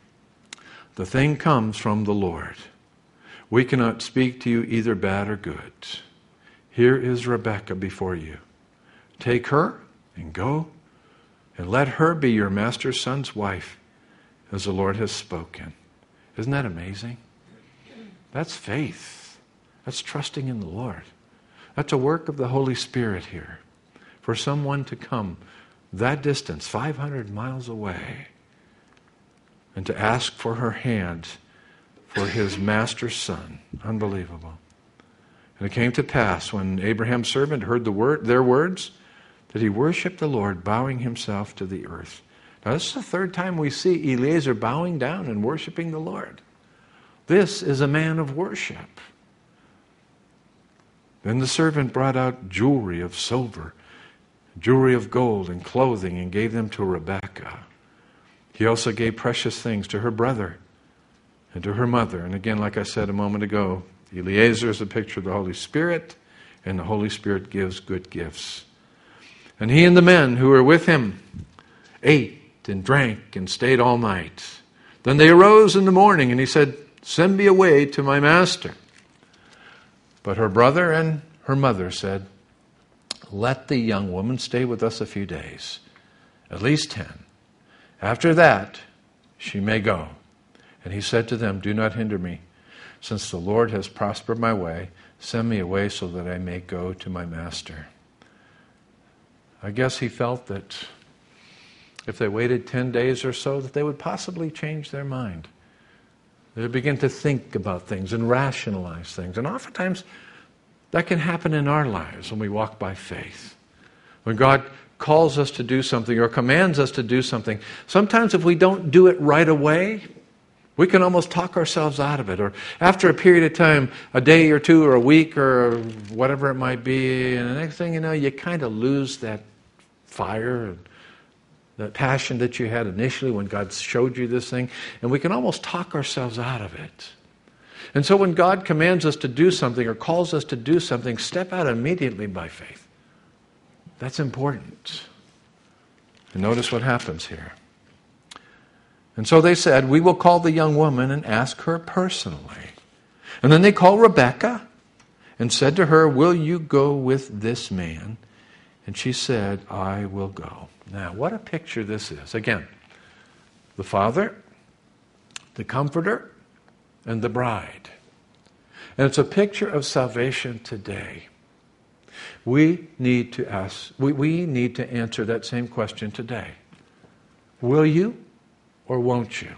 the thing comes from the Lord. We cannot speak to you either bad or good. Here is Rebekah before you. Take her and go, and let her be your master's son's wife, as the Lord has spoken. Isn't that amazing? That's faith. That's trusting in the Lord. That's a work of the Holy Spirit here. For someone to come that distance, 500 miles away, and to ask for her hand for his master's son. Unbelievable. And it came to pass when Abraham's servant heard their words, that he worshipped the Lord, bowing himself to the earth. Now, this is the third time we see Eliezer bowing down and worshiping the Lord. This is a man of worship. Then the servant brought out jewelry of silver, jewelry of gold, and clothing, and gave them to Rebekah. He also gave precious things to her brother and to her mother. And again, like I said a moment ago, Eliezer is a picture of the Holy Spirit, and the Holy Spirit gives good gifts. And he and the men who were with him ate and drank and stayed all night. Then they arose in the morning, and he said, send me away to my master. But her brother and her mother said, let the young woman stay with us a few days, at least 10. After that, she may go. And he said to them, do not hinder me, since the Lord has prospered my way. Send me away so that I may go to my master. I guess he felt that if they waited 10 days or so, that they would possibly change their mind. They would begin to think about things and rationalize things. And oftentimes, that can happen in our lives when we walk by faith. When God calls us to do something or commands us to do something, sometimes if we don't do it right away, we can almost talk ourselves out of it. Or after a period of time, a day or two or a week or whatever it might be, and the next thing you know, you kind of lose that fire and that passion that you had initially when God showed you this thing, and we can almost talk ourselves out of it. And so when God commands us to do something or calls us to do something, step out immediately by faith. That's important. And notice what happens here. And so they said, we will call the young woman and ask her personally. And then they called Rebekah and said to her, will you go with this man? And she said, I will go. Now, what a picture this is. Again, the Father, the Comforter, and the bride. And it's a picture of salvation today. We need to answer that same question today. Will you or won't you?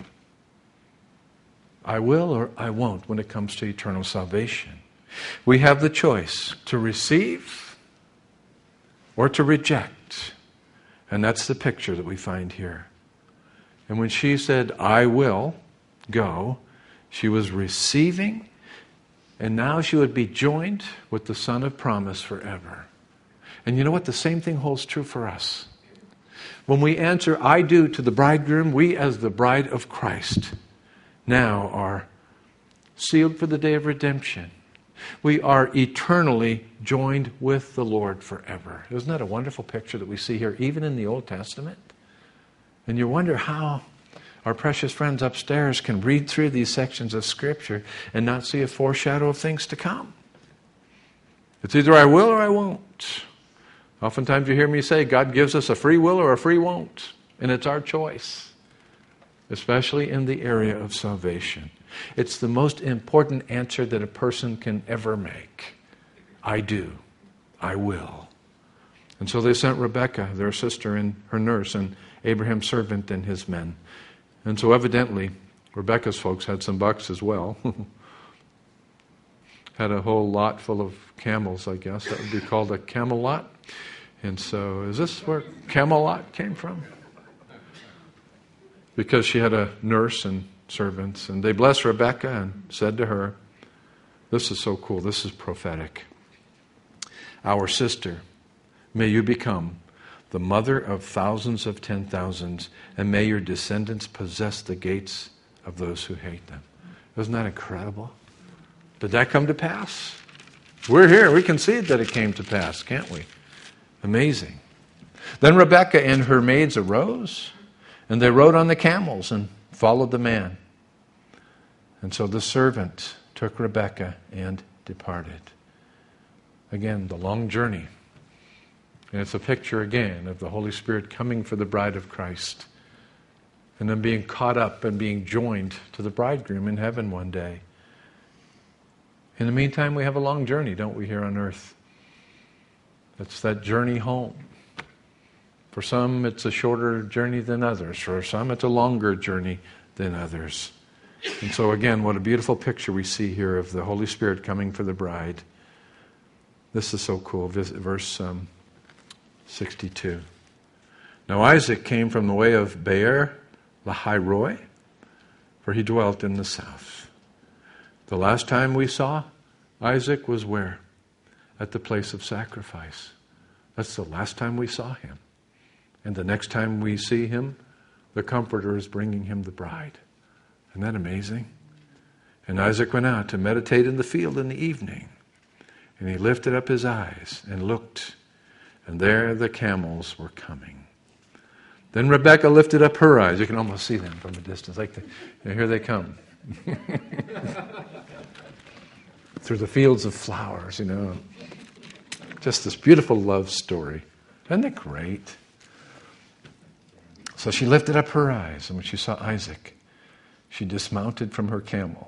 I will or I won't when it comes to eternal salvation. We have the choice to receive or to reject. And that's the picture that we find here. And when she said, I will go, she was receiving, and now she would be joined with the Son of Promise forever. And you know what? The same thing holds true for us. When we answer, I do to the bridegroom, we as the bride of Christ now are sealed for the day of redemption. We are eternally joined with the Lord forever. Isn't that a wonderful picture that we see here, even in the Old Testament? And you wonder how our precious friends upstairs can read through these sections of Scripture and not see a foreshadow of things to come. It's either I will or I won't. Oftentimes you hear me say, God gives us a free will or a free won't. And it's our choice, especially in the area of salvation. It's the most important answer that a person can ever make. I do. I will. And so they sent Rebekah, their sister, and her nurse, and Abraham's servant and his men. And so evidently, Rebekah's folks had some bucks as well. Had a whole lot full of camels, I guess. That would be called a camel lot. And so, is this where Camelot came from? Because she had a nurse and servants. And they blessed Rebekah and said to her, this is so cool, this is prophetic. Our sister, may you become the mother of thousands of 10,000s, and may your descendants possess the gates of those who hate them. Isn't that incredible? Did that come to pass? We're here. We can see that it came to pass, can't we? Amazing. Then Rebekah and her maids arose, and they rode on the camels and followed the man. And so the servant took Rebekah and departed. Again, the long journey. And it's a picture again of the Holy Spirit coming for the bride of Christ, and then being caught up and being joined to the bridegroom in heaven one day. In the meantime, we have a long journey, don't we, here on earth? It's that journey home. For some, it's a shorter journey than others. For some, it's a longer journey than others. And so again, what a beautiful picture we see here of the Holy Spirit coming for the bride. This is so cool. Verse 62. Now Isaac came from the way of Beer Lahai-roi, for he dwelt in the south. The last time we saw Isaac was where? At the place of sacrifice. That's the last time we saw him. And the next time we see him, the Comforter is bringing him the bride. Isn't that amazing? And Isaac went out to meditate in the field in the evening. And he lifted up his eyes and looked, and there the camels were coming. Then Rebekah lifted up her eyes. You can almost see them from a distance. Here they come. Through the fields of flowers, Just this beautiful love story. Isn't it great? So she lifted up her eyes, and when she saw Isaac, she dismounted from her camel.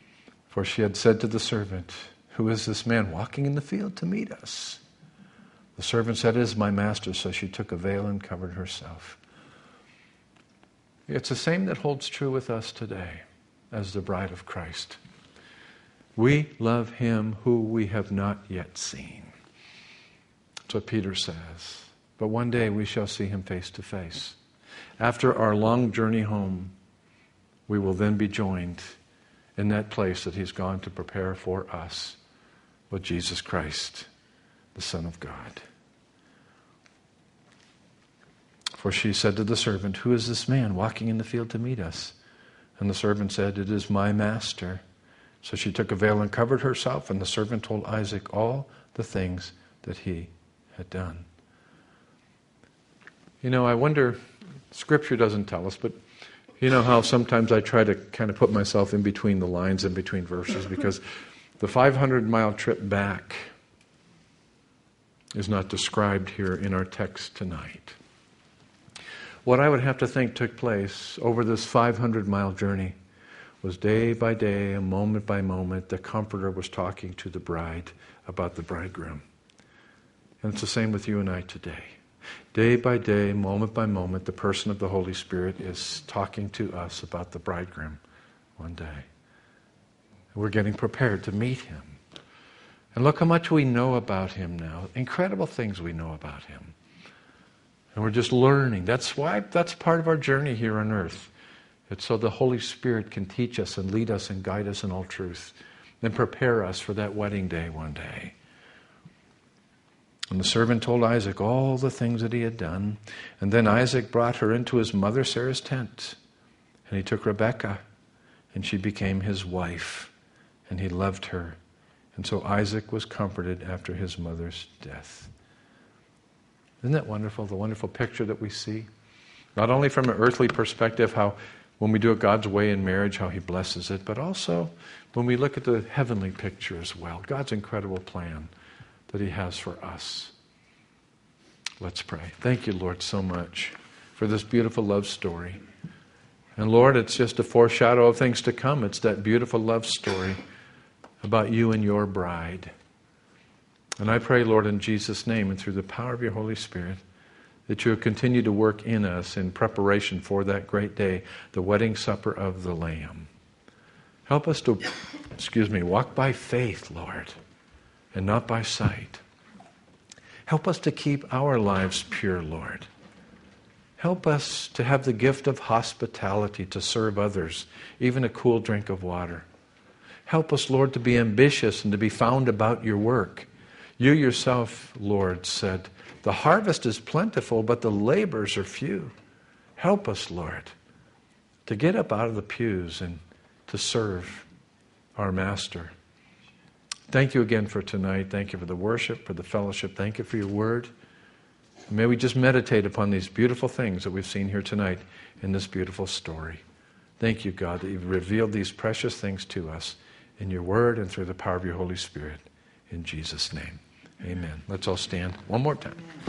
For she had said to the servant, who is this man walking in the field to meet us? The servant said, "It is my master," so she took a veil and covered herself. It's the same that holds true with us today as the bride of Christ. We love him who we have not yet seen. That's what Peter says. But one day we shall see him face to face. After our long journey home, we will then be joined in that place that he's gone to prepare for us with Jesus Christ, the Son of God. For she said to the servant, "Who is this man walking in the field to meet us?" And the servant said, "It is my master." So she took a veil and covered herself, and the servant told Isaac all the things that he had done. You know, I wonder, Scripture doesn't tell us, but you know how sometimes I try to kind of put myself in between the lines, in between verses, because the 500-mile trip back is not described here in our text tonight. What I would have to think took place over this 500-mile journey was day by day, and moment by moment, the Comforter was talking to the bride about the bridegroom. And it's the same with you and I today. Day by day, moment by moment, the person of the Holy Spirit is talking to us about the bridegroom one day. We're getting prepared to meet him. And look how much we know about him now. Incredible things we know about him. And we're just learning. That's part of our journey here on earth. It's so the Holy Spirit can teach us and lead us and guide us in all truth and prepare us for that wedding day one day. And the servant told Isaac all the things that he had done. And then Isaac brought her into his mother Sarah's tent. And he took Rebekah, and she became his wife. And he loved her. And so Isaac was comforted after his mother's death. Isn't that wonderful, the wonderful picture that we see? Not only from an earthly perspective, how when we do it God's way in marriage, how he blesses it, but also when we look at the heavenly picture as well, God's incredible plan that he has for us. Let's pray. Thank you, Lord, so much for this beautiful love story. And Lord, it's just a foreshadow of things to come. It's that beautiful love story about you and your bride. And I pray, Lord, in Jesus' name and through the power of your Holy Spirit, that you will continue to work in us in preparation for that great day, the wedding supper of the Lamb. Help us to, walk by faith, Lord, and not by sight. Help us to keep our lives pure, Lord. Help us to have the gift of hospitality to serve others, even a cool drink of water. Help us, Lord, to be ambitious and to be found about your work. You yourself, Lord, said, the harvest is plentiful, but the labors are few. Help us, Lord, to get up out of the pews and to serve our Master. Thank you again for tonight. Thank you for the worship, for the fellowship. Thank you for your word. May we just meditate upon these beautiful things that we've seen here tonight in this beautiful story. Thank you, God, that you've revealed these precious things to us in your word and through the power of your Holy Spirit. In Jesus' name, amen. Let's all stand one more time.